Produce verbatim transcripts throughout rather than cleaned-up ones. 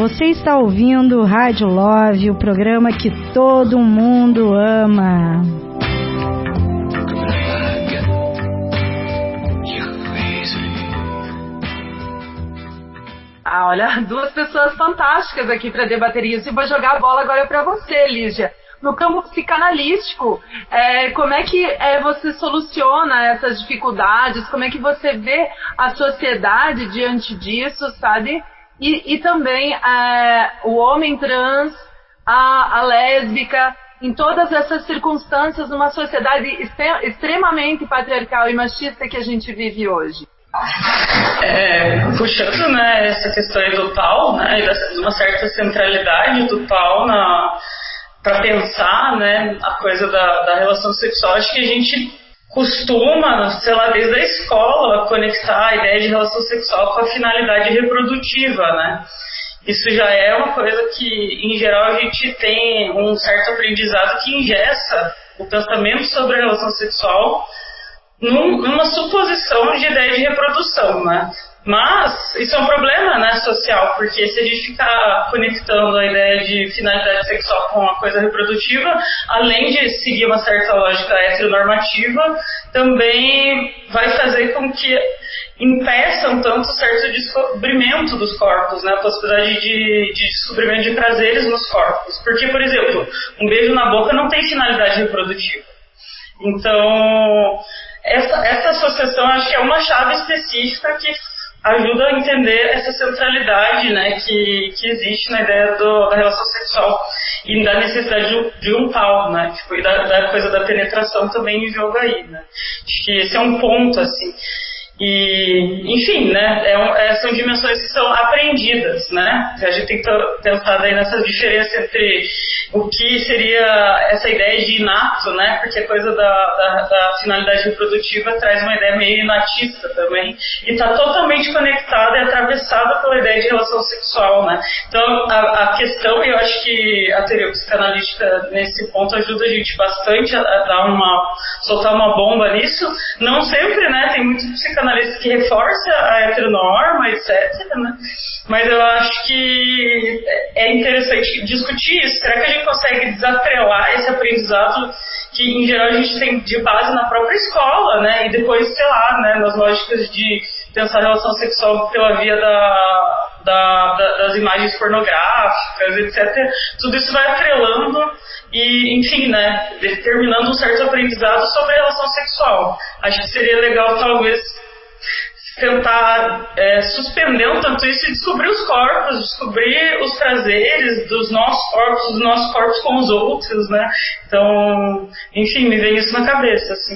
Você está ouvindo Rádio Love, o programa que todo mundo ama. Ah, olha, duas pessoas fantásticas aqui para debater isso. E vou jogar a bola agora para você, Lígia. No campo psicanalístico, é, como é que é, você soluciona essas dificuldades? Como é que você vê a sociedade diante disso, sabe? E, e também é, o homem trans, a, a lésbica, em todas essas circunstâncias, numa sociedade extre- extremamente patriarcal e machista que a gente vive hoje. É, puxando, né, essa questão aí do tal, né, e dessa, de uma certa centralidade do tal na... para pensar, né, a coisa da, da relação sexual, acho que a gente costuma, sei lá, desde a escola, conectar a ideia de relação sexual com a finalidade reprodutiva, né? Isso já é uma coisa que, em geral, a gente tem um certo aprendizado que engessa o pensamento sobre a relação sexual num, numa suposição de ideia de reprodução, né? Mas isso é um problema, né, social, porque se a gente ficar conectando a ideia de finalidade sexual com a coisa reprodutiva, além de seguir uma certa lógica heteronormativa, também vai fazer com que impeça um tanto certo descobrimento dos corpos, né, a possibilidade de, de descobrimento de prazeres nos corpos. Porque, por exemplo, um beijo na boca não tem finalidade reprodutiva. Então, essa, essa associação acho que é uma chave específica que ajuda a entender essa centralidade, né, que, que existe na ideia do, da relação sexual e da necessidade de, de um pau, né, tipo, e da, da coisa da penetração também em jogo aí, né. Acho que esse é um ponto, assim. E, enfim, né, é um, é, são dimensões que são aprendidas, né, a gente tem que pensar daí nessa diferença entre o que seria essa ideia de inato, né, porque a coisa da, da, da finalidade reprodutiva traz uma ideia meio inatista também, e está totalmente conectada e atravessada pela ideia de relação sexual, né. Então, a, a questão, eu acho que a teoria psicanalítica nesse ponto ajuda a gente bastante a, a dar uma, soltar uma bomba nisso, não sempre, né, tem muitos psicanalistas que reforça a heteronorma, etcétera, né? Mas eu acho que é interessante discutir isso. Será que a gente consegue desatrelar esse aprendizado que, em geral, a gente tem de base na própria escola, né? E depois, sei lá, né, nas lógicas de pensar a relação sexual pela via da, da, da, das imagens pornográficas, etcétera. Tudo isso vai atrelando e, enfim, né, determinando um certo aprendizado sobre a relação sexual. Acho que seria legal, talvez, tentar é, suspender um tanto isso e descobrir os corpos, descobrir os prazeres dos nossos corpos, dos nossos corpos com os outros, né? Então, enfim, me vem isso na cabeça, assim.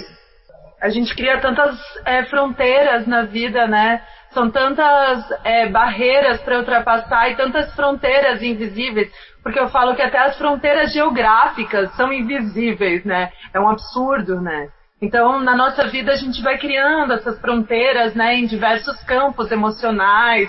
A gente cria tantas é, fronteiras na vida, né? São tantas é, barreiras para ultrapassar e tantas fronteiras invisíveis, porque eu falo que até as fronteiras geográficas são invisíveis, né? É um absurdo, né? Então, na nossa vida, a gente vai criando essas fronteiras, né, em diversos campos emocionais,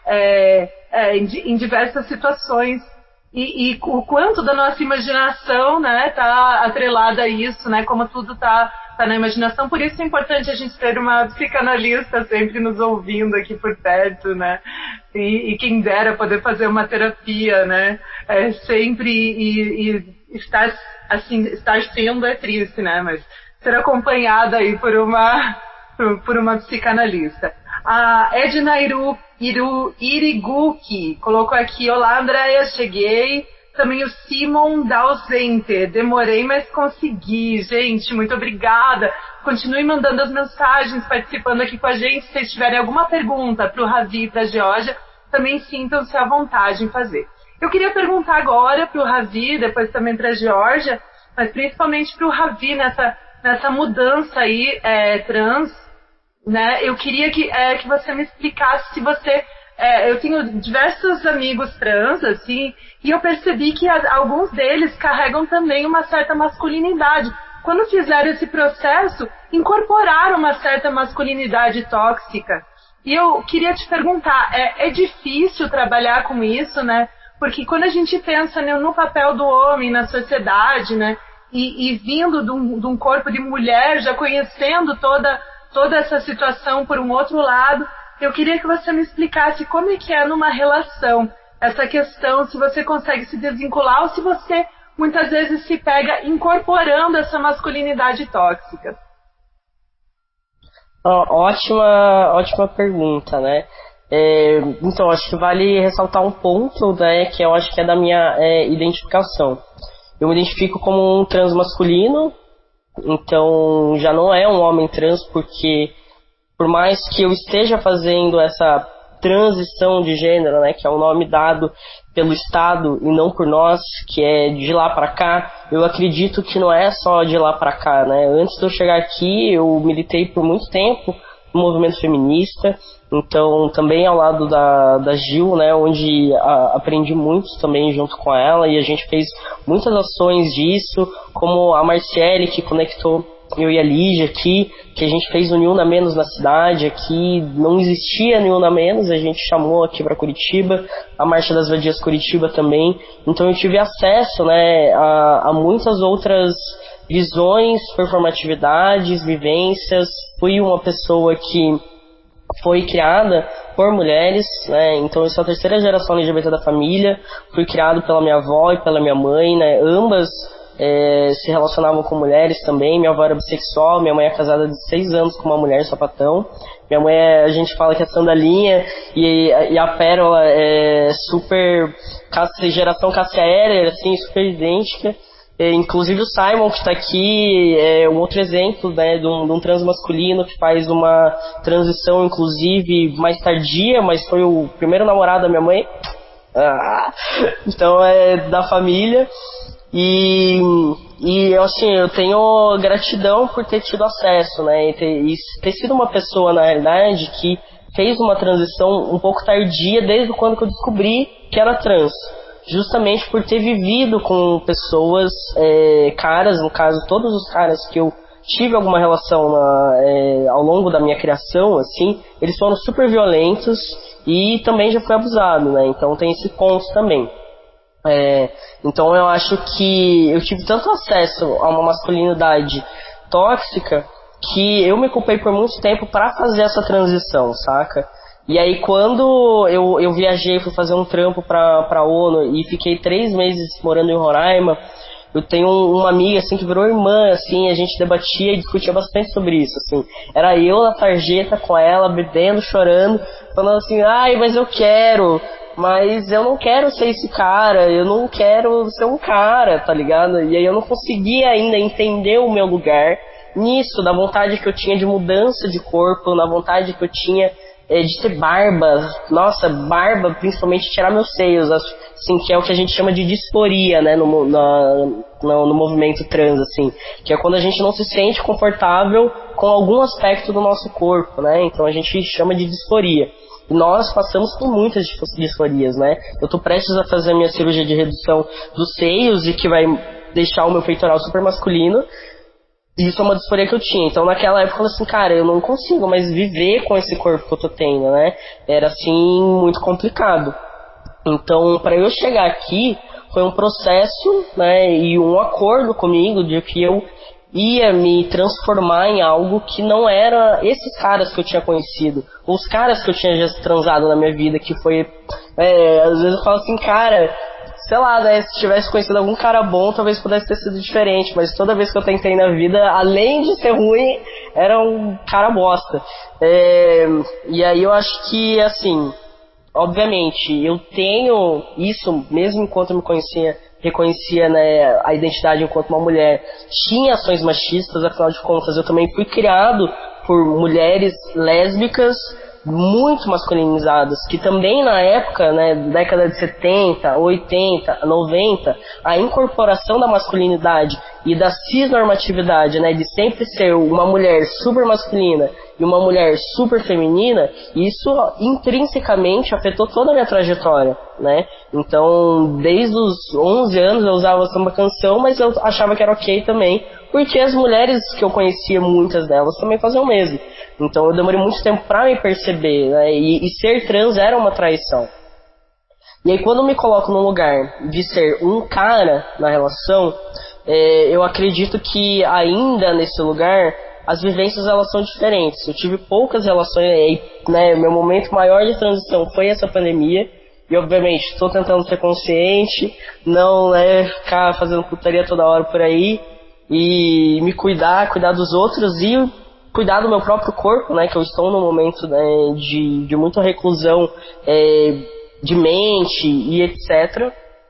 é, é, em, em diversas situações. E, e o quanto da nossa imaginação, né, tá atrelada a isso, né, como tudo tá, tá na imaginação. Por isso é importante a gente ter uma psicanalista sempre nos ouvindo aqui por perto, né, e, e quem dera poder fazer uma terapia, né, é, sempre e, e estar, assim, estar sendo é triste, né, mas ser acompanhada aí por uma, por uma psicanalista. A Edna Iru, Iru, Iriguchi colocou aqui: olá, Andréia, cheguei. Também o Simon da ausente, demorei, mas consegui. Gente, muito obrigada. Continue mandando as mensagens, participando aqui com a gente. Se vocês tiverem alguma pergunta para o Ravi e para a Georgia, também sintam-se à vontade em fazer. Eu queria perguntar agora para o Ravi, depois também para a Georgia, mas principalmente para o Ravi nessa nessa mudança aí é, trans, né? Eu queria que, é, que você me explicasse se você... É, eu tenho diversos amigos trans, assim, e eu percebi que a, alguns deles carregam também uma certa masculinidade. Quando fizeram esse processo, incorporaram uma certa masculinidade tóxica. E eu queria te perguntar, é, é difícil trabalhar com isso, né? Porque quando a gente pensa no, no papel do homem na sociedade, né? E, e vindo de um, de um corpo de mulher, já conhecendo toda, toda essa situação por um outro lado, eu queria que você me explicasse como é que é numa relação essa questão, se você consegue se desvincular ou se você muitas vezes se pega incorporando essa masculinidade tóxica. Ótima, ótima pergunta, né? É, então, acho que vale ressaltar um ponto, né, que eu acho que é da minha é, identificação. Eu me identifico como um trans masculino, então já não é um homem trans, porque por mais que eu esteja fazendo essa transição de gênero, né, que é o nome dado pelo Estado e não por nós, que é de lá para cá, eu acredito que não é só de lá para cá, né? Antes de eu chegar aqui, eu militei por muito tempo no movimento feminista, então também ao lado da, da Gil, né, onde a, aprendi muito também junto com ela, e a gente fez muitas ações disso, como a Marciele, que conectou eu e a Lígia aqui, que a gente fez o Niuna Menos na cidade. Aqui não existia Niuna Menos, a gente chamou aqui para Curitiba, a Marcha das Vadias Curitiba também. Então eu tive acesso, né, a, a muitas outras visões, performatividades, vivências. Fui uma pessoa que foi criada por mulheres, né, então eu sou a terceira geração L G B T da família. Fui criado pela minha avó e pela minha mãe, né, ambas É, se relacionavam com mulheres também. Minha avó era bissexual, minha mãe é casada de seis anos com uma mulher sapatão. Minha mãe, é, a gente fala que é sandalinha, e, e a Pérola é super geração Cássia Eller, assim, super idêntica. É, inclusive o Simon, que está aqui, é um outro exemplo, né, de um, de um trans masculino que faz uma transição, inclusive, mais tardia, mas foi o primeiro namorado da minha mãe. Ah, então é da família. E, e assim, eu tenho gratidão por ter tido acesso, né, e ter, e ter sido uma pessoa, na realidade, que fez uma transição um pouco tardia, desde quando que eu descobri que era trans, justamente por ter vivido com pessoas, é, caras, no caso, todos os caras que eu tive alguma relação na, é, ao longo da minha criação, assim, eles foram super violentos e também já fui abusado, né, então tem esse ponto também. É, então eu acho que eu tive tanto acesso a uma masculinidade tóxica que eu me culpei por muito tempo para fazer essa transição, saca? E aí quando eu, eu viajei, fui fazer um trampo pra, pra ONU e fiquei três meses morando em Roraima, eu tenho um, uma amiga assim que virou irmã, assim, a gente debatia e discutia bastante sobre isso, assim. Era eu na sarjeta com ela, bebendo, chorando, falando assim, ai, mas eu quero... Mas eu não quero ser esse cara, eu não quero ser um cara, tá ligado? E aí eu não conseguia ainda entender o meu lugar nisso, da vontade que eu tinha de mudança de corpo, na vontade que eu tinha é, de ter barba. Nossa, barba, principalmente tirar meus seios, assim, que é o que a gente chama de disforia, né, no, na, no, no movimento trans, assim, que é quando a gente não se sente confortável com algum aspecto do nosso corpo, né, então a gente chama de disforia. E nós passamos por muitas disforias, né? Eu tô prestes a fazer a minha cirurgia de redução dos seios e que vai deixar o meu peitoral super masculino. E isso é uma disforia que eu tinha. Então naquela época eu falei assim, cara, eu não consigo mais viver com esse corpo que eu tô tendo, né? Era assim, muito complicado. Então, para eu chegar aqui, foi um processo, né? E um acordo comigo de que eu ia me transformar em algo que não era esses caras que eu tinha conhecido, os caras que eu tinha já transado na minha vida, que foi, é, às vezes eu falo assim, cara, sei lá, né, se tivesse conhecido algum cara bom, talvez pudesse ter sido diferente, mas toda vez que eu tentei na vida, além de ser ruim, era um cara bosta. É, e aí eu acho que, assim, obviamente, eu tenho isso, mesmo enquanto eu me conhecia, reconhecia, né, a identidade enquanto uma mulher, tinha ações machistas, afinal de contas eu também fui criado por mulheres lésbicas muito masculinizadas, que também na época, né, década de setenta, oitenta, noventa, a incorporação da masculinidade e da cisnormatividade, né, de sempre ser uma mulher super masculina e uma mulher super feminina, isso intrinsecamente afetou toda a minha trajetória, né? Então, desde os onze anos eu usava samba canção, mas eu achava que era ok também, porque as mulheres que eu conhecia, muitas delas, também faziam o mesmo. Então eu demorei muito tempo pra me perceber, né? E, e ser trans era uma traição. E aí quando eu me coloco no lugar de ser um cara na relação, é, eu acredito que ainda nesse lugar as vivências elas são diferentes. Eu tive poucas relações, né? Meu momento maior de transição foi essa pandemia. E, obviamente, estou tentando ser consciente, não, né, ficar fazendo putaria toda hora por aí, e me cuidar, cuidar dos outros e cuidar do meu próprio corpo, né, que eu estou num momento, né, de, de muita reclusão é, de mente e etcétera.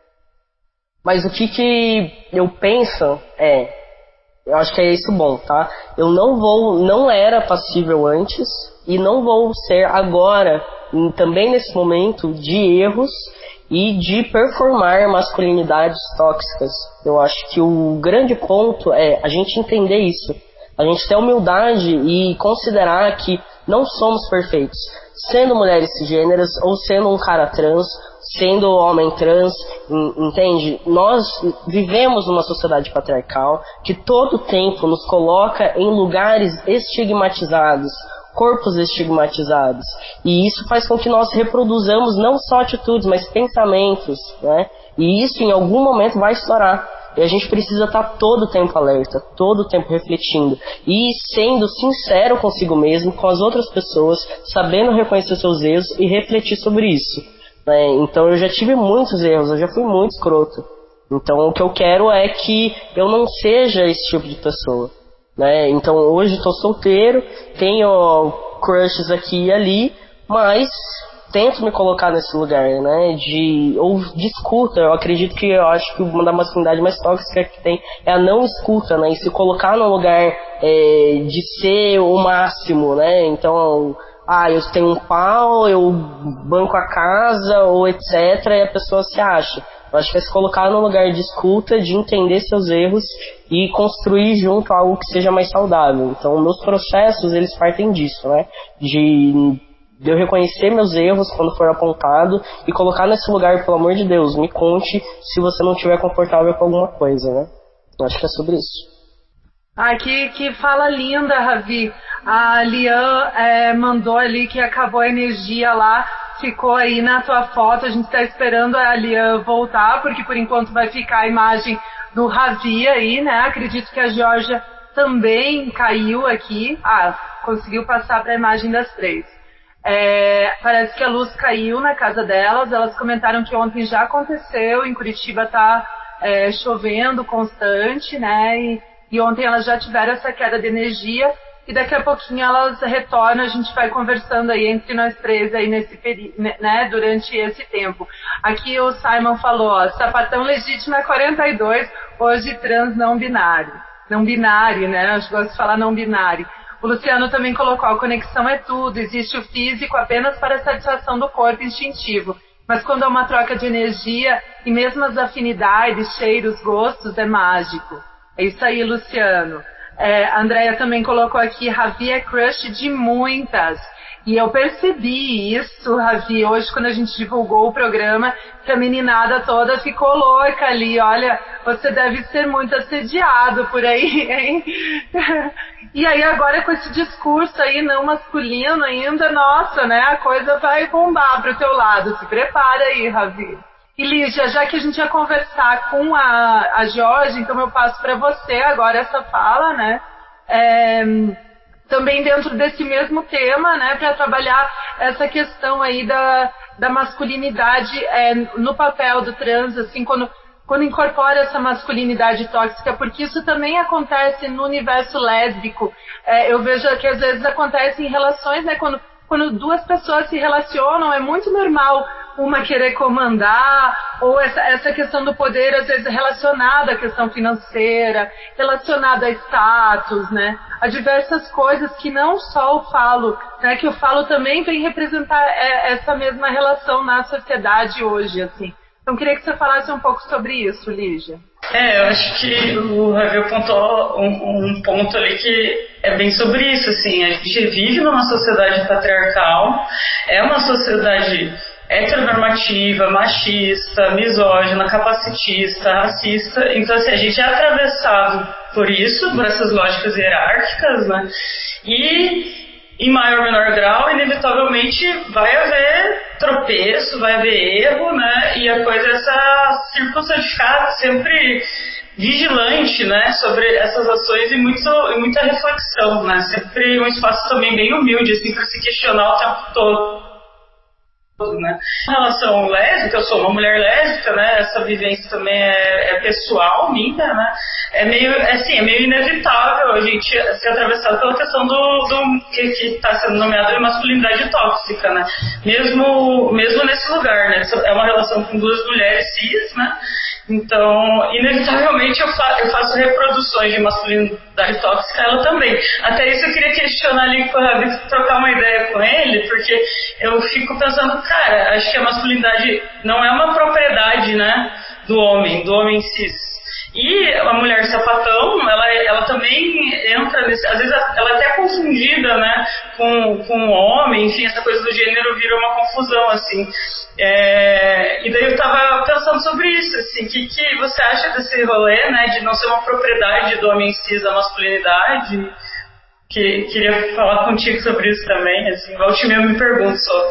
Mas o que que eu penso é, eu acho que é isso bom, tá? Eu não vou, não era passível antes e não vou ser agora, também nesse momento, de erros e de performar masculinidades tóxicas. Eu acho que o grande ponto é a gente entender isso. A gente ter humildade e considerar que não somos perfeitos. Sendo mulheres cisgêneras ou sendo um cara trans, sendo homem trans, entende? Nós vivemos numa sociedade patriarcal que todo tempo nos coloca em lugares estigmatizados, corpos estigmatizados. E isso faz com que nós reproduzamos não só atitudes, mas pensamentos, né? E isso em algum momento vai estourar. E a gente precisa estar todo o tempo alerta, todo o tempo refletindo. E sendo sincero consigo mesmo, com as outras pessoas, sabendo reconhecer seus erros e refletir sobre isso. Né? Então eu já tive muitos erros, eu já fui muito escroto. Então o que eu quero é que eu não seja esse tipo de pessoa. Né? Então hoje estou solteiro, tenho crushes aqui e ali, mas tento me colocar nesse lugar, né, de, ou de escuta. Eu acredito que, eu acho que uma da masculinidade mais tóxica que tem é a não escuta, né, e se colocar no lugar é, de ser o máximo, né, então, ah, eu tenho um pau, eu banco a casa, ou etcétera, e a pessoa se acha. Eu acho que é se colocar no lugar de escuta, de entender seus erros e construir junto algo que seja mais saudável. Então, meus processos, eles partem disso, né, de... de eu reconhecer meus erros quando for apontado e colocar nesse lugar, pelo amor de Deus, me conte se você não estiver confortável com alguma coisa, né? Eu acho que é sobre isso. Ah, que, que fala linda, Ravi. A Lian é, mandou ali que acabou a energia lá, ficou aí na tua foto. A gente está esperando a Lian voltar, porque por enquanto vai ficar a imagem do Ravi aí, né? Acredito que a Georgia também caiu aqui. Ah, conseguiu passar para a imagem das três. É, parece que a luz caiu na casa delas. Elas comentaram que ontem já aconteceu, em Curitiba tá é, chovendo constante, né, e, e ontem elas já tiveram essa queda de energia, e daqui a pouquinho elas retornam. A gente vai conversando aí entre nós três aí nesse peri- né, durante esse tempo. Aqui o Simon falou, ó, sapatão legítimo é quarenta e dois, hoje trans não binário, não binário, né, eu gosto de falar não binário. O Luciano também colocou, a conexão é tudo, existe o físico apenas para a satisfação do corpo instintivo, mas quando há uma troca de energia e mesmo as afinidades, cheiros, gostos, é mágico. É isso aí, Luciano. É, a Andrea também colocou aqui, Ravi é crush de muitas. E eu percebi isso, Ravi, hoje quando a gente divulgou o programa, que a meninada toda ficou louca ali. Olha, você deve ser muito assediado por aí, hein? E aí agora com esse discurso aí não masculino ainda, nossa, né, a coisa vai bombar pro teu lado. Se prepara aí, Ravi. E Lígia, já que a gente ia conversar com a, a Jorge, então eu passo para você agora essa fala, né? É, também dentro desse mesmo tema, né, para trabalhar essa questão aí da, da masculinidade é, no papel do trans, assim, quando, quando incorpora essa masculinidade tóxica, porque isso também acontece no universo lésbico. É, eu vejo que às vezes acontece em relações, né, quando, quando duas pessoas se relacionam, é muito normal uma querer comandar, ou essa, essa questão do poder, às vezes, relacionada à questão financeira, relacionada a status, né? A diversas coisas que não só o falo, né? Que o falo também vem representar é, essa mesma relação na sociedade hoje, assim. Então, queria que você falasse um pouco sobre isso, Lígia. É, eu acho que o Ravi apontou um, um ponto ali que é bem sobre isso, assim. A gente vive numa sociedade patriarcal, é uma sociedade heteronormativa, machista, misógina, capacitista, racista. Então, assim, a gente é atravessado por isso, por essas lógicas hierárquicas, né? E, em maior ou menor grau, inevitavelmente vai haver tropeço, vai haver erro, né? E a coisa é essa circunstância de ficar sempre vigilante, né, sobre essas ações e, muito, e muita reflexão, né? Sempre um espaço também bem humilde, assim, para se questionar o tempo todo. Né? Em relação lésbica, eu sou uma mulher lésbica, né? Essa vivência também é, é pessoal, minha, né? É meio, assim, é meio inevitável a gente ser atravessado pela questão do, do que está sendo nomeado de masculinidade tóxica, né? Mesmo, mesmo nesse lugar, né? É uma relação com duas mulheres cis, né? Então, inevitavelmente eu, fa- eu faço reproduções de masculinidade tóxica, ela também. Até isso eu queria questionar ali com o Rabi, trocar uma ideia com ele, porque eu fico pensando, cara, acho que a masculinidade não é uma propriedade, né, do homem, do homem cis. E a mulher sapatão, ela, ela também entra nesse... Às vezes ela é até confundida, né, com, com o homem, enfim, essa coisa do gênero vira uma confusão, assim. É, e daí eu tava pensando sobre isso, assim, o que, que você acha desse rolê, né, de não ser uma propriedade do homem cis a masculinidade? Que, queria falar contigo sobre isso também, assim, volte e meia eu me pergunto só.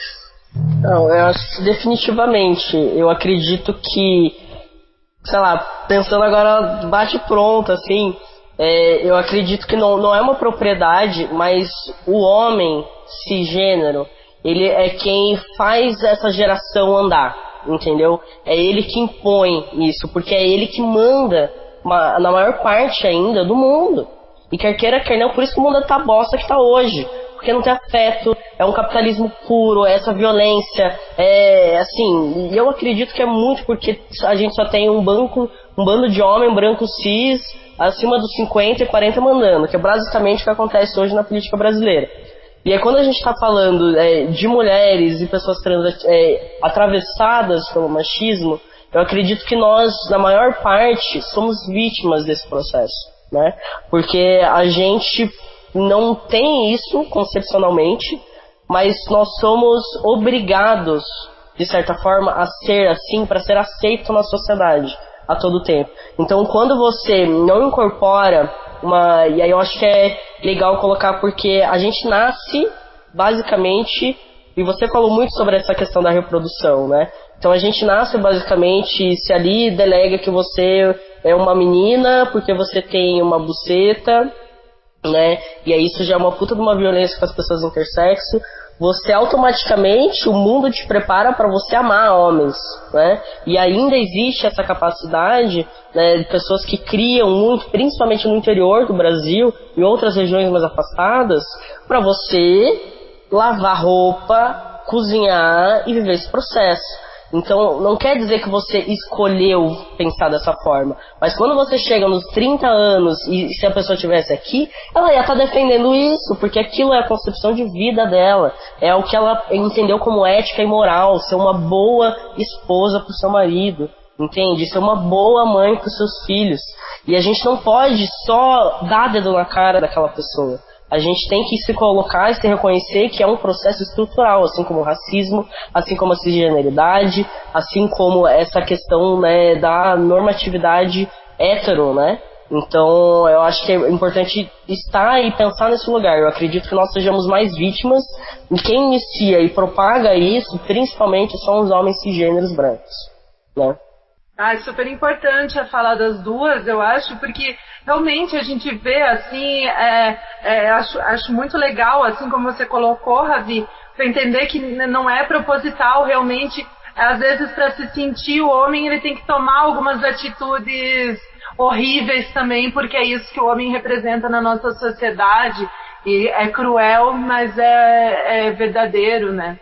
Não, eu acho que definitivamente, eu acredito que, sei lá, pensando agora bate pronto, assim, é, eu acredito que não, não é uma propriedade, mas o homem cisgênero, ele é quem faz essa geração andar, entendeu? É ele que impõe isso, porque é ele que manda uma, na maior parte ainda do mundo. E quer queira, quer não, por isso que o mundo tá a bosta que tá hoje. Porque não tem afeto, é um capitalismo puro, é essa violência, é assim, e eu acredito que é muito porque a gente só tem um banco, um bando de homem branco cis acima dos cinquenta e quarenta mandando, que é basicamente o que acontece hoje na política brasileira. E aí quando a gente está falando é, de mulheres e pessoas trans é, atravessadas pelo machismo, eu acredito que nós, na maior parte, somos vítimas desse processo, né? Porque a gente não tem isso concepcionalmente, mas nós somos obrigados, de certa forma, a ser assim para ser aceito na sociedade a todo tempo. Então, quando você não incorpora uma... E aí eu acho que é legal colocar porque a gente nasce, basicamente, e você falou muito sobre essa questão da reprodução, né? Então a gente nasce basicamente, se ali delega que você é uma menina porque você tem uma buceta, né? E aí isso já é uma puta de uma violência com as pessoas intersexo. Você automaticamente, o mundo te prepara para você amar homens, né? E ainda existe essa capacidade, né, de pessoas que criam muito, principalmente no interior do Brasil e outras regiões mais afastadas, para você lavar roupa, cozinhar e viver esse processo. Então, não quer dizer que você escolheu pensar dessa forma, mas quando você chega nos trinta anos e se a pessoa estivesse aqui, ela ia estar defendendo isso, porque aquilo é a concepção de vida dela, é o que ela entendeu como ética e moral, ser uma boa esposa para o seu marido, entende? Ser uma boa mãe para os seus filhos. E a gente não pode só dar dedo na cara daquela pessoa. A gente tem que se colocar e se reconhecer que é um processo estrutural, assim como o racismo, assim como a cisgeneridade, assim como essa questão, né, da normatividade hétero, né? Então, eu acho que é importante estar e pensar nesse lugar. Eu acredito que nós sejamos mais vítimas, e quem inicia e propaga isso, principalmente, são os homens cisgêneros brancos, né? Ah, é super importante a falar das duas, eu acho, porque realmente a gente vê, assim, é, é, acho, acho muito legal, assim como você colocou, Ravi, para entender que não é proposital, realmente, às vezes para se sentir o homem, ele tem que tomar algumas atitudes horríveis também, porque é isso que o homem representa na nossa sociedade, e é cruel, mas é, é verdadeiro, né?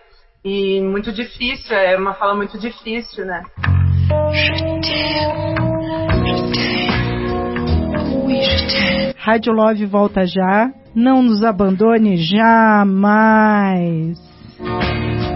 E muito difícil, é uma fala muito difícil, né? Rádio Love volta já. Não nos abandone jamais.